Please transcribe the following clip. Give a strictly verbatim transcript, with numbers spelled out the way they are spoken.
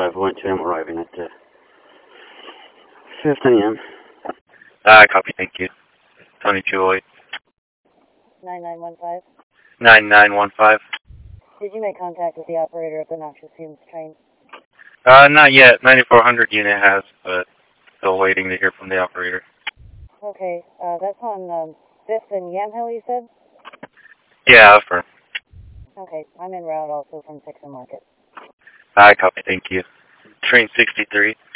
five one two, I'm arriving at the fifth A M Ah, copy, thank you. twenty-two oh eight. nine nine one five. nine nine one five. Did you make contact with the operator of the noxious fumes train? Uh, not yet. ninety-four hundred unit has, but still waiting to hear from the operator. Okay, uh, that's on um, fifth and Yamhill, you said? Yeah, affirm. Okay, I'm en route also from sixth and Market. Ah, copy, thank you. Train sixty-three.